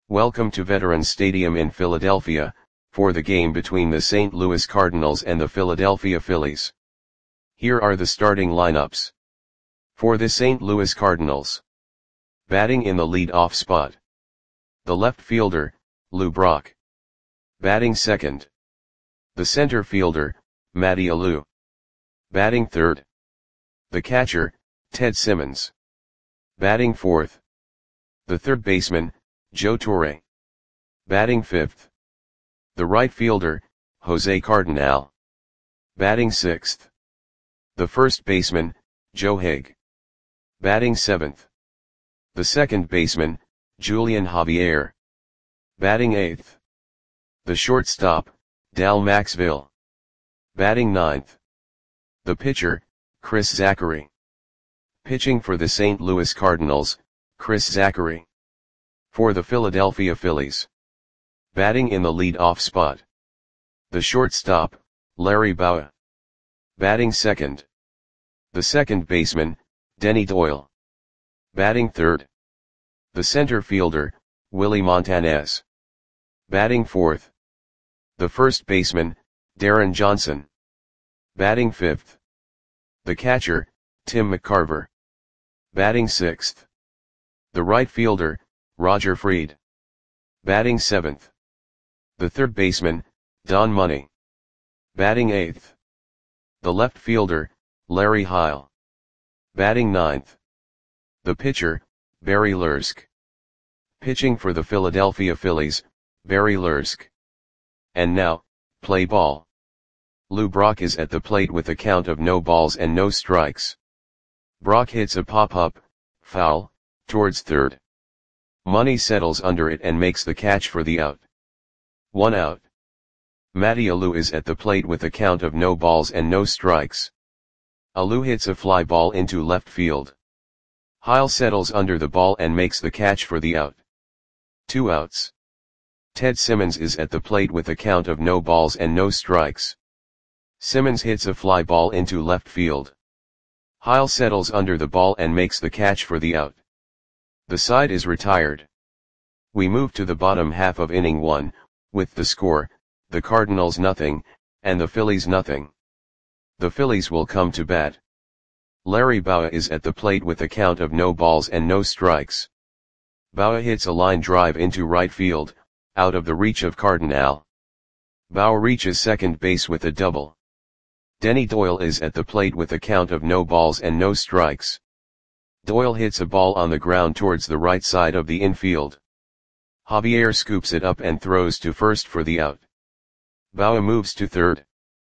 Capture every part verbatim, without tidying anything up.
Welcome to Veterans Stadium in Philadelphia, for the game between the Saint Louis Cardinals and the Philadelphia Phillies. Here are the starting lineups. For the Saint Louis Cardinals. Batting in the lead-off spot. The left fielder, Lou Brock. Batting second. The center fielder, Matty Alou. Batting third. The catcher, Ted Simmons. Batting fourth. The third baseman, Joe Torre. Batting fifth. The right fielder, Jose Cardenal. Batting sixth. The first baseman, Joe Haig. Batting seventh. The second baseman, Julian Javier. Batting eighth. The shortstop, Dal Maxville. Batting ninth. The pitcher, Chris Zachary. Pitching for the Saint Louis Cardinals, Chris Zachary. For the Philadelphia Phillies. Batting in the lead-off spot. The shortstop, Larry Bowa. Batting second. The second baseman, Denny Doyle. Batting third. The center fielder, Willie Montanez. Batting fourth. The first baseman, Darren Johnson. Batting fifth. The catcher, Tim McCarver. Batting sixth. The right fielder, Roger Freed. Batting seventh. The third baseman, Don Money. Batting eighth. The left fielder, Larry Heil. Batting ninth. The pitcher, Barry Lursk. Pitching for the Philadelphia Phillies, Barry Lursk. And now, play ball. Lou Brock is at the plate with a count of no balls and no strikes. Brock hits a pop-up, foul, towards third. Money settles under it and makes the catch for the out. One out. Matty Alou is at the plate with a count of no balls and no strikes. Alou hits a fly ball into left field. Heil settles under the ball and makes the catch for the out. Two outs. Ted Simmons is at the plate with a count of no balls and no strikes. Simmons hits a fly ball into left field. Heil settles under the ball and makes the catch for the out. The side is retired. We move to the bottom half of inning one, with the score, the Cardinals nothing, and the Phillies nothing. The Phillies will come to bat. Larry Bowa is at the plate with a count of no balls and no strikes. Bowa hits a line drive into right field, out of the reach of Cardenal. Bowa reaches second base with a double. Denny Doyle is at the plate with a count of no balls and no strikes. Doyle hits a ball on the ground towards the right side of the infield. Javier scoops it up and throws to first for the out. Bowa moves to third.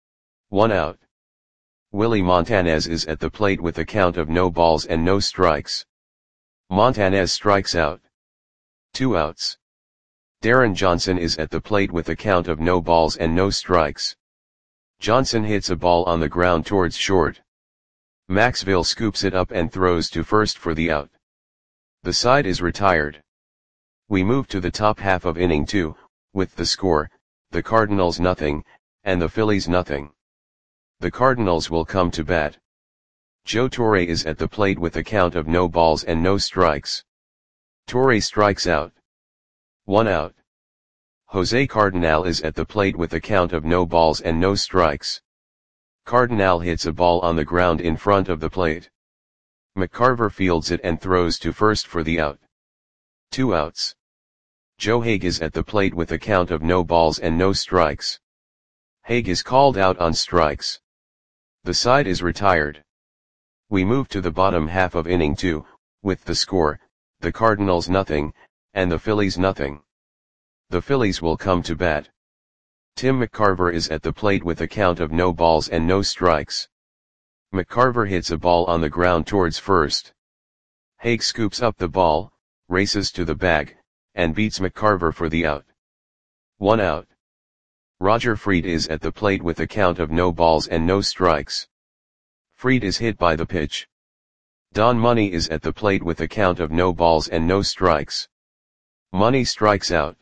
One out. Willie Montanez is at the plate with a count of no balls and no strikes. Montanez strikes out. Two outs. Darren Johnson is at the plate with a count of no balls and no strikes. Johnson hits a ball on the ground towards short. Maxville scoops it up and throws to first for the out. The side is retired. We move to the top half of inning two, with the score, the Cardinals nothing, and the Phillies nothing. The Cardinals will come to bat. Joe Torre is at the plate with a count of no balls and no strikes. Torre strikes out. One out. Jose Cardenal is at the plate with a count of no balls and no strikes. Cardenal hits a ball on the ground in front of the plate. McCarver fields it and throws to first for the out. Two outs. Joe Haig is at the plate with a count of no balls and no strikes. Haig is called out on strikes. The side is retired. We move to the bottom half of inning two, with the score, the Cardinals nothing, and the Phillies nothing. The Phillies will come to bat. Tim McCarver is at the plate with a count of no balls and no strikes. McCarver hits a ball on the ground towards first. Haig scoops up the ball, races to the bag, and beats McCarver for the out. One out. Roger Freed is at the plate with a count of no balls and no strikes. Freed is hit by the pitch. Don Money is at the plate with a count of no balls and no strikes. Money strikes out.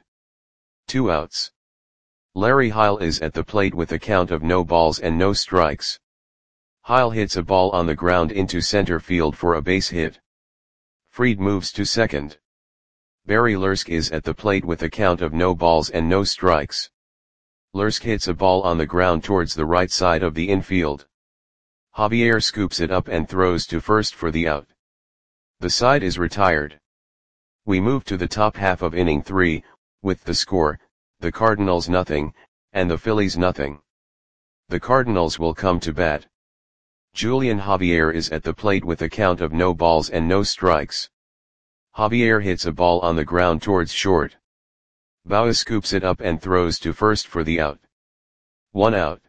Two outs. Larry Heil is at the plate with a count of no balls and no strikes. Heil hits a ball on the ground into center field for a base hit. Freed moves to second. Barry Lursk is at the plate with a count of no balls and no strikes. Lursk hits a ball on the ground towards the right side of the infield. Javier scoops it up and throws to first for the out. The side is retired. We move to the top half of inning three, with the score, the Cardinals nothing, and the Phillies nothing. The Cardinals will come to bat. Julian Javier is at the plate with a count of no balls and no strikes. Javier hits a ball on the ground towards short. Bauer scoops it up and throws to first for the out. One out.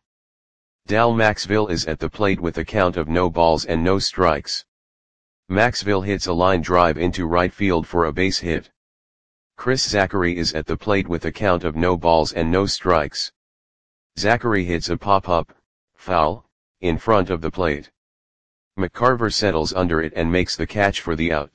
Dal Maxville is at the plate with a count of no balls and no strikes. Maxville hits a line drive into right field for a base hit. Chris Zachary is at the plate with a count of no balls and no strikes. Zachary hits a pop-up, foul, in front of the plate. McCarver settles under it and makes the catch for the out.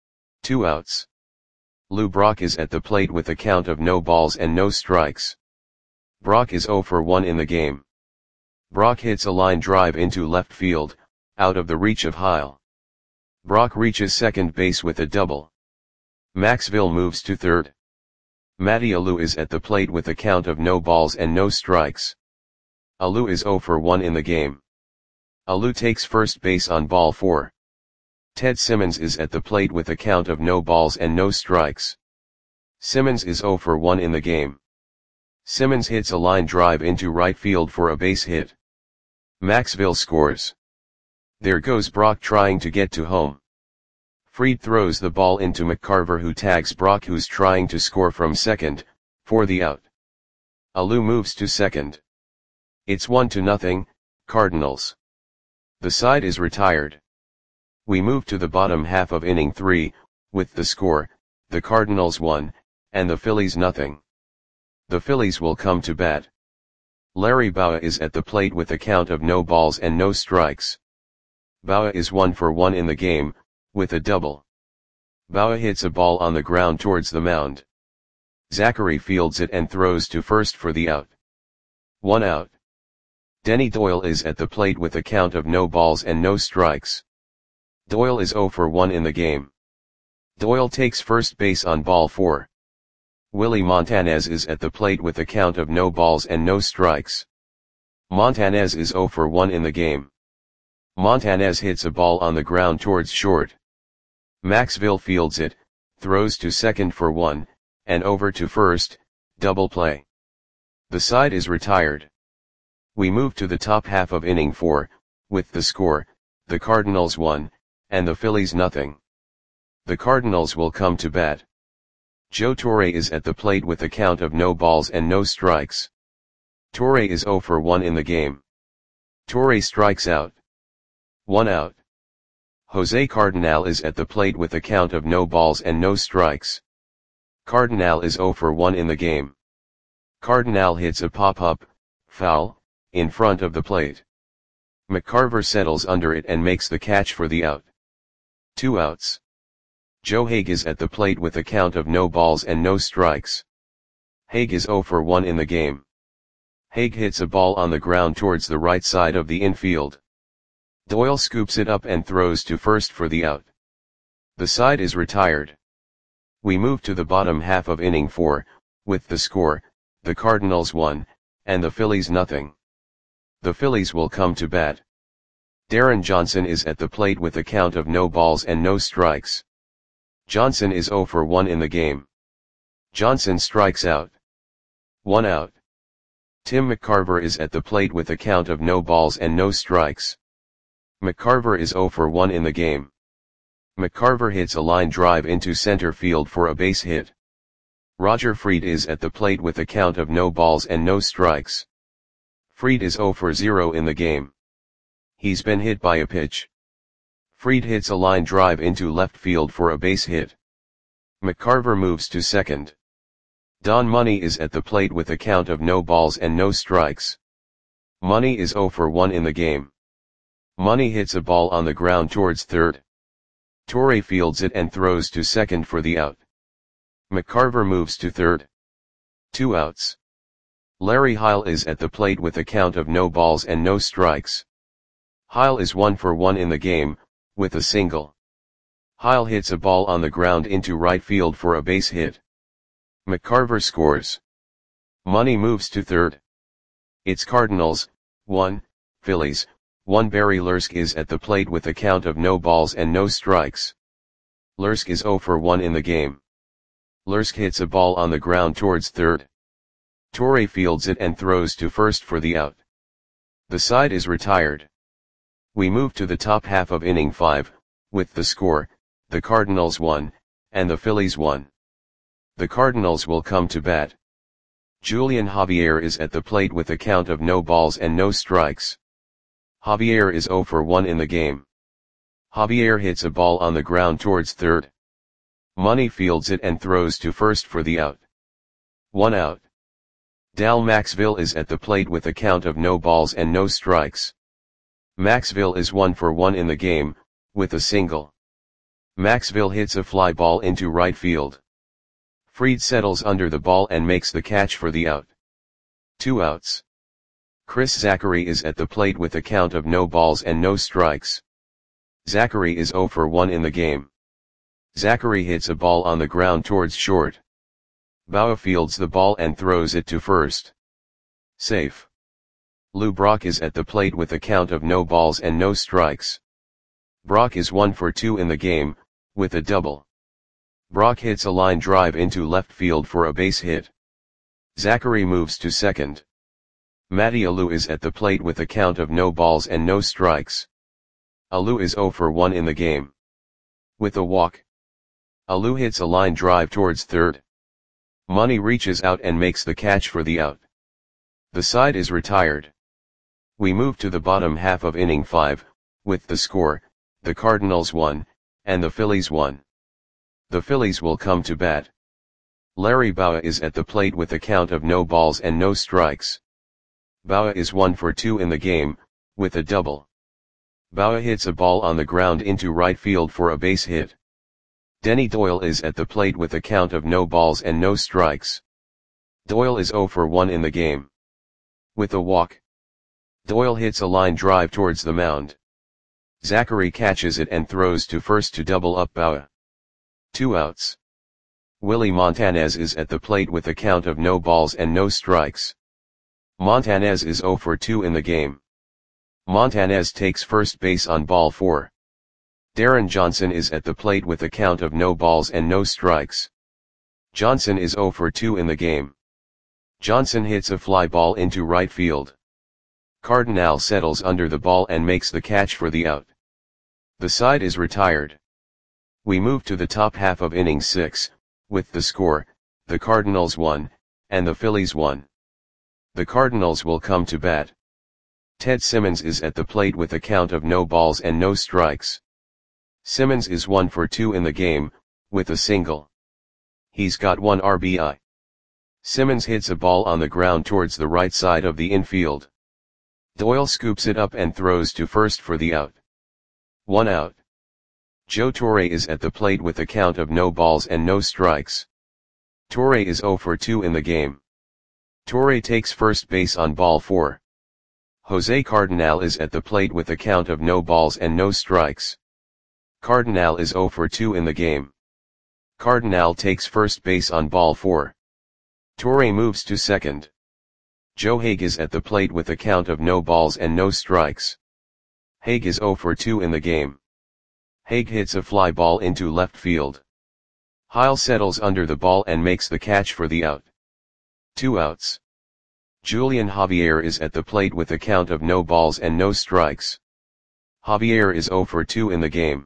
Two outs. Lou Brock is at the plate with a count of no balls and no strikes. Brock is oh for one in the game. Brock hits a line drive into left field, out of the reach of Heil. Brock reaches second base with a double. Maxville moves to third. Matty Alou is at the plate with a count of no balls and no strikes. Alou is oh for one in the game. Alou takes first base on ball four. Ted Simmons is at the plate with a count of no balls and no strikes. Simmons is oh for one in the game. Simmons hits a line drive into right field for a base hit. Maxville scores. There goes Brock trying to get to home. Fried throws the ball into McCarver, who tags Brock, who's trying to score from second, for the out. Alou moves to second. It's one to nothing, Cardinals. The side is retired. We move to the bottom half of inning three, with the score, the Cardinals one, and the Phillies nothing. The Phillies will come to bat. Larry Bowa is at the plate with a count of no balls and no strikes. Bowa is one for one in the game, with a double. Bowa hits a ball on the ground towards the mound. Zachary fields it and throws to first for the out. One out. Denny Doyle is at the plate with a count of no balls and no strikes. Doyle is oh for one in the game. Doyle takes first base on ball four. Willie Montanez is at the plate with a count of no balls and no strikes. Montanez is oh for one in the game. Montanez hits a ball on the ground towards short. Maxville fields it, throws to second for one, and over to first, double play. The side is retired. We move to the top half of inning four, with the score, the Cardinals one, and the Phillies nothing. The Cardinals will come to bat. Joe Torre is at the plate with a count of no balls and no strikes. Torre is oh for one in the game. Torre strikes out. One out. Jose Cardinal is at the plate with a count of no balls and no strikes. Cardinal is oh for one in the game. Cardinal hits a pop-up, foul, in front of the plate. McCarver settles under it and makes the catch for the out. Two outs. Joe Haig is at the plate with a count of no balls and no strikes. Haig is oh for one in the game. Haig hits a ball on the ground towards the right side of the infield. Doyle scoops it up and throws to first for the out. The side is retired. We move to the bottom half of inning four, with the score, the Cardinals one, and the Phillies nothing. The Phillies will come to bat. Darren Johnson is at the plate with a count of no balls and no strikes. Johnson is oh for one in the game. Johnson strikes out. One out. Tim McCarver is at the plate with a count of no balls and no strikes. McCarver is oh for one in the game. McCarver hits a line drive into center field for a base hit. Roger Fried is at the plate with a count of no balls and no strikes. Fried is oh for zero in the game. He's been hit by a pitch. Fried hits a line drive into left field for a base hit. McCarver moves to second. Don Money is at the plate with a count of no balls and no strikes. Money is oh for one in the game. Money hits a ball on the ground towards third. Torre fields it and throws to second for the out. McCarver moves to third. Two outs. Larry Heil is at the plate with a count of no balls and no strikes. Heil is one for one in the game, with a single. Heil hits a ball on the ground into right field for a base hit. McCarver scores. Money moves to third. It's Cardinals, one, Phillies, one. Barry Lursk is at the plate with a count of no balls and no strikes. Lursk is zero for one in the game. Lursk hits a ball on the ground towards third. Torre fields it and throws to first for the out. The side is retired. We move to the top half of inning five, with the score, the Cardinals one, and the Phillies one. The Cardinals will come to bat. Julian Javier is at the plate with a count of no balls and no strikes. Javier is zero for one in the game. Javier hits a ball on the ground towards third. Money fields it and throws to first for the out. One out. Dal Maxville is at the plate with a count of no balls and no strikes. Maxville is one for one in the game, with a single. Maxville hits a fly ball into right field. Fried settles under the ball and makes the catch for the out. Two outs. Chris Zachary is at the plate with a count of no balls and no strikes. Zachary is zero for one in the game. Zachary hits a ball on the ground towards short. Bauer fields the ball and throws it to first. Safe. Lou Brock is at the plate with a count of no balls and no strikes. Brock is one for two in the game, with a double. Brock hits a line drive into left field for a base hit. Zachary moves to second. Matty Alou is at the plate with a count of no balls and no strikes. Alou is zero for one in the game. With a walk. Alou hits a line drive towards third. Money reaches out and makes the catch for the out. The side is retired. We move to the bottom half of inning five, with the score, the Cardinals one, and the Phillies one. The Phillies will come to bat. Larry Bowa is at the plate with a count of no balls and no strikes. Bowa is one for two in the game, with a double. Bowa hits a ball on the ground into right field for a base hit. Denny Doyle is at the plate with a count of no balls and no strikes. Doyle is zero for one in the game. With a walk. Doyle hits a line drive towards the mound. Zachary catches it and throws to first to double up Bowa. Two outs. Willie Montanez is at the plate with a count of no balls and no strikes. Montanez is zero for two in the game. Montanez takes first base on ball four. Darren Johnson is at the plate with a count of no balls and no strikes. Johnson is zero for two in the game. Johnson hits a fly ball into right field. Cardinal settles under the ball and makes the catch for the out. The side is retired. We move to the top half of inning six, with the score, the Cardinals one, and the Phillies one. The Cardinals will come to bat. Ted Simmons is at the plate with a count of no balls and no strikes. Simmons is one for two in the game, with a single. He's got one R B I. Simmons hits a ball on the ground towards the right side of the infield. Doyle scoops it up and throws to first for the out. One out. Joe Torre is at the plate with a count of no balls and no strikes. Torre is zero for two in the game. Torre takes first base on ball four. Jose Cardinal is at the plate with a count of no balls and no strikes. Cardinal is zero for two in the game. Cardinal takes first base on ball four. Torre moves to second. Joe Haig is at the plate with a count of no balls and no strikes. Haig is zero for two in the game. Haig hits a fly ball into left field. Heil settles under the ball and makes the catch for the out. Two outs. Julian Javier is at the plate with a count of no balls and no strikes. Javier is zero for two in the game.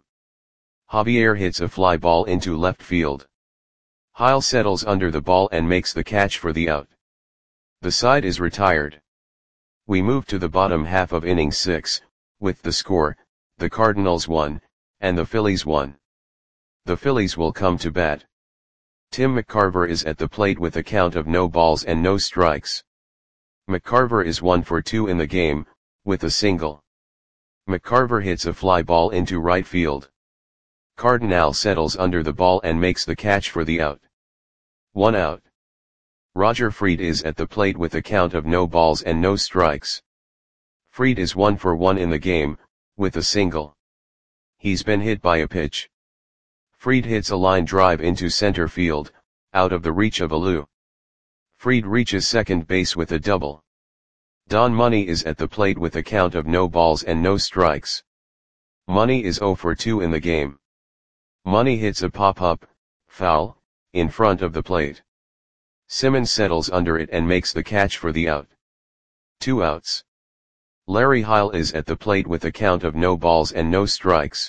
Javier hits a fly ball into left field. Heil settles under the ball and makes the catch for the out. The side is retired. We move to the bottom half of inning six, with the score, the Cardinals one, and the Phillies one. The Phillies will come to bat. Tim McCarver is at the plate with a count of no balls and no strikes. McCarver is one for two in the game, with a single. McCarver hits a fly ball into right field. Cardinal settles under the ball and makes the catch for the out. One out. Roger Fried is at the plate with a count of no balls and no strikes. Fried is one for one in the game, with a single. He's been hit by a pitch. Fried hits a line drive into center field, out of the reach of Alou. Fried reaches second base with a double. Don Money is at the plate with a count of no balls and no strikes. Money is oh for two in the game. Money hits a pop-up, foul, in front of the plate. Simmons settles under it and makes the catch for the out. Two outs. Larry Heil is at the plate with a count of no balls and no strikes.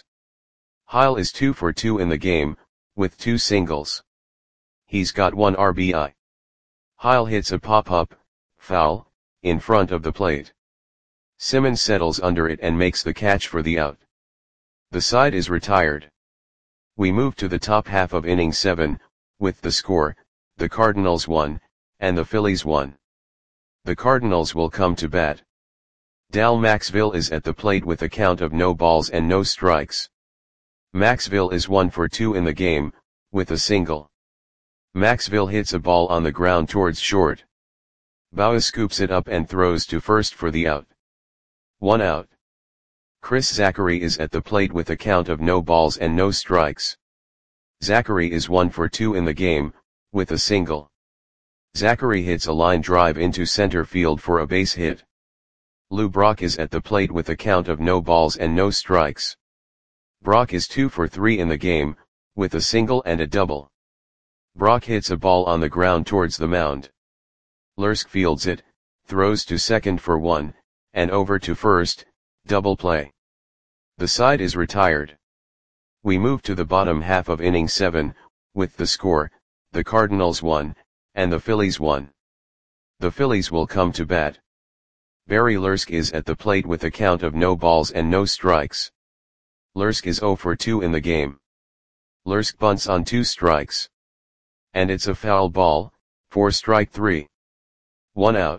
Heil is two for two in the game, with two singles. He's got one R B I. Heil hits a pop-up, foul, in front of the plate. Simmons settles under it and makes the catch for the out. The side is retired. We move to the top half of inning seven, with the score, the Cardinals won, and the Phillies won. The Cardinals will come to bat. Dal Maxville is at the plate with a count of no balls and no strikes. Maxville is one for two in the game, with a single. Maxville hits a ball on the ground towards short. Bauer scoops it up and throws to first for the out. One out. Chris Zachary is at the plate with a count of no balls and no strikes. Zachary is one for two in the game, with a single. Zachary hits a line drive into center field for a base hit. Lou Brock is at the plate with a count of no balls and no strikes. Brock is two for three in the game, with a single and a double. Brock hits a ball on the ground towards the mound. Lursk fields it, throws to second for one, and over to first, double play. The side is retired. We move to the bottom half of inning seven, with the score, the Cardinals won, and the Phillies won. The Phillies will come to bat. Barry Lursk is at the plate with a count of no balls and no strikes. Lursk is oh for two in the game. Lursk bunts on two strikes. And it's a foul ball, for strike three. One out.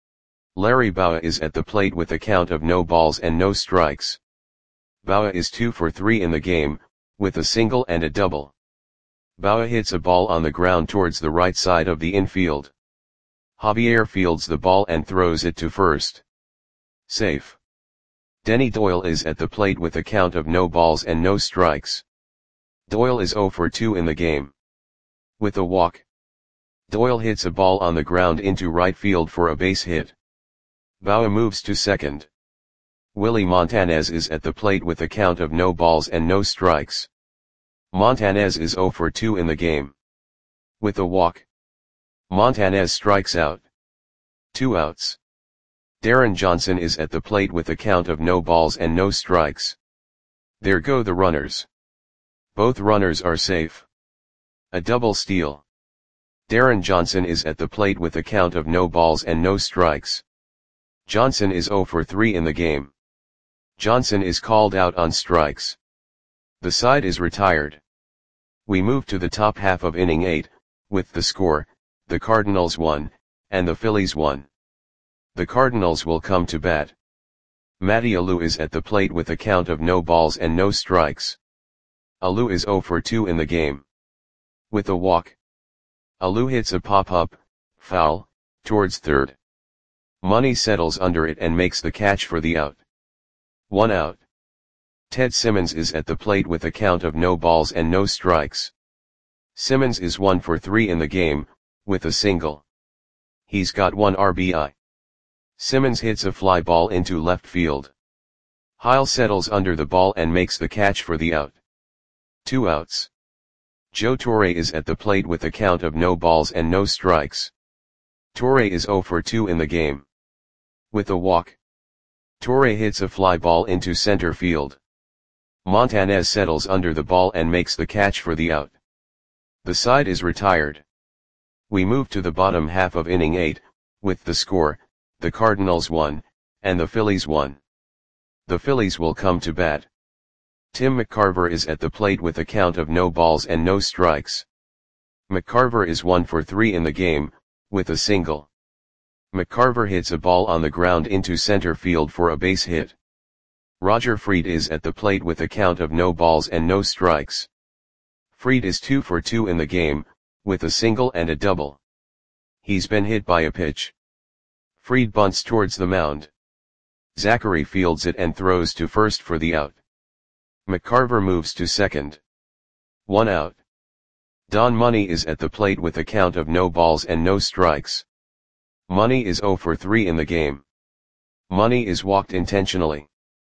Larry Bauer is at the plate with a count of no balls and no strikes. Bauer is two for three in the game, with a single and a double. Bauer hits a ball on the ground towards the right side of the infield. Javier fields the ball and throws it to first. Safe. Denny Doyle is at the plate with a count of no balls and no strikes. Doyle is oh for two in the game. With a walk. Doyle hits a ball on the ground into right field for a base hit. Bauer moves to second. Willie Montanez is at the plate with a count of no balls and no strikes. Montanez is oh for two in the game. With a walk. Montanez strikes out. Two outs. Darren Johnson is at the plate with a count of no balls and no strikes. There go the runners. Both runners are safe. A double steal. Darren Johnson is at the plate with a count of no balls and no strikes. Johnson is oh for three in the game. Johnson is called out on strikes. The side is retired. We move to the top half of inning eight, with the score, the Cardinals won, and the Phillies won. The Cardinals will come to bat. Matty Alou is at the plate with a count of no balls and no strikes. Alou is oh for two in the game. With a walk. Alou hits a pop-up, foul, towards third. Money settles under it and makes the catch for the out. One out. Ted Simmons is at the plate with a count of no balls and no strikes. Simmons is one for three in the game, with a single. He's got one R B I. Simmons hits a fly ball into left field. Heil settles under the ball and makes the catch for the out. Two outs. Joe Torre is at the plate with a count of no balls and no strikes. Torre is oh for two in the game. With a walk. Torre hits a fly ball into center field. Montanez settles under the ball and makes the catch for the out. The side is retired. We move to the bottom half of inning eight, with the score, the Cardinals won, and the Phillies won. The Phillies will come to bat. Tim McCarver is at the plate with a count of no balls and no strikes. McCarver is one for three in the game, with a single. McCarver hits a ball on the ground into center field for a base hit. Roger Fried is at the plate with a count of no balls and no strikes. Fried is two for two in the game, with a single and a double. He's been hit by a pitch. Fried bunts towards the mound. Zachary fields it and throws to first for the out. McCarver moves to second. One out. Don Money is at the plate with a count of no balls and no strikes. Money is zero for three in the game. Money is walked intentionally.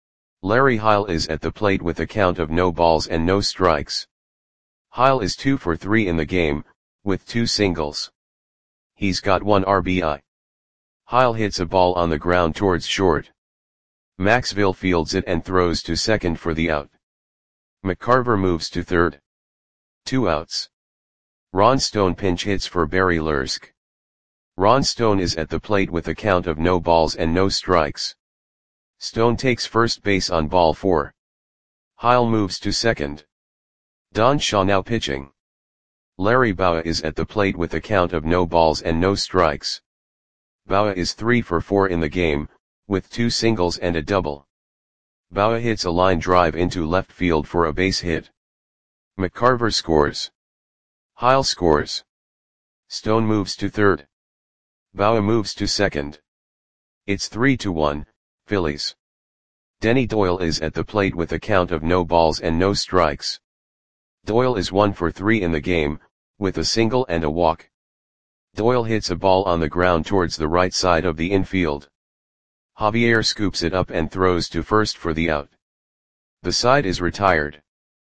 Larry Heil is at the plate with a count of no balls and no strikes. Heil is two for three in the game, with two singles. He's got one R B I. Heil hits a ball on the ground towards short. Maxville fields it and throws to second for the out. McCarver moves to third. Two outs. Ron Stone pinch hits for Barry Lursk. Ron Stone is at the plate with a count of no balls and no strikes. Stone takes first base on ball four. Heil moves to second. Don Shaw now pitching. Larry Bowa is at the plate with a count of no balls and no strikes. Bowa is three for four in the game, with two singles and a double. Bowa hits a line drive into left field for a base hit. McCarver scores. Heil scores. Stone moves to third. Bowa moves to second. It's three to one, Phillies. Denny Doyle is at the plate with a count of no balls and no strikes. Doyle is one for three in the game, with a single and a walk. Doyle hits a ball on the ground towards the right side of the infield. Javier scoops it up and throws to first for the out. The side is retired.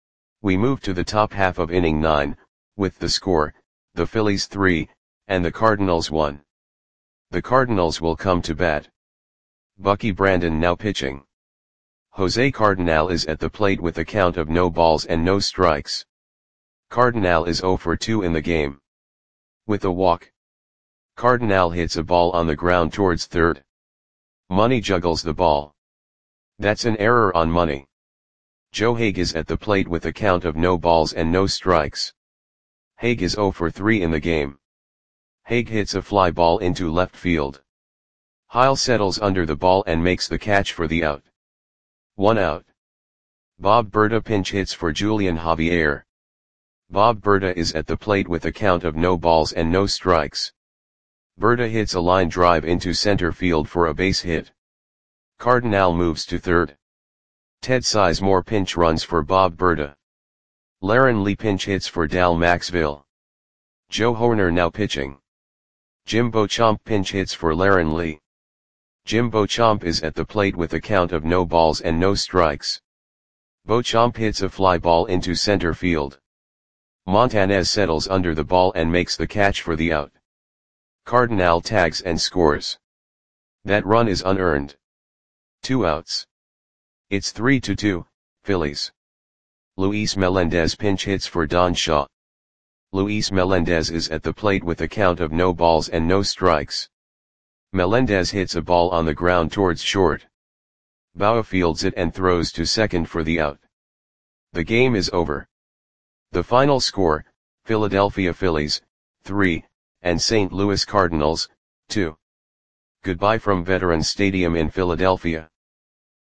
We move to the top half of inning nine, with the score, the Phillies three, and the Cardinals one. The Cardinals will come to bat. Bucky Brandon now pitching. Jose Cardinal is at the plate with a count of no balls and no strikes. Cardinal is zero for two in the game. With a walk. Cardinal hits a ball on the ground towards third. Money juggles the ball. That's an error on Money. Joe Hague is at the plate with a count of no balls and no strikes. Hague is zero for three in the game. Hague hits a fly ball into left field. Heil settles under the ball and makes the catch for the out. One out. Bob Berta pinch hits for Julian Javier. Bob Berta is at the plate with a count of no balls and no strikes. Berta hits a line drive into center field for a base hit. Cardinal moves to third. Ted Sizemore pinch runs for Bob Berta. Laren Lee pinch hits for Dal Maxville. Joe Horner now pitching. Jim Beauchamp pinch hits for Laren Lee. Jim Beauchamp is at the plate with a count of no balls and no strikes. Beauchamp hits a fly ball into center field. Montanez settles under the ball and makes the catch for the out. Cardinal tags and scores. That run is unearned. Two outs. It's three to two, Phillies. Luis Melendez pinch hits for Don Shaw. Luis Melendez is at the plate with a count of no balls and no strikes. Melendez hits a ball on the ground towards short. Bowa fields it and throws to second for the out. The game is over. The final score, Philadelphia Phillies, three, and Saint Louis Cardinals, two. Goodbye from Veterans Stadium in Philadelphia.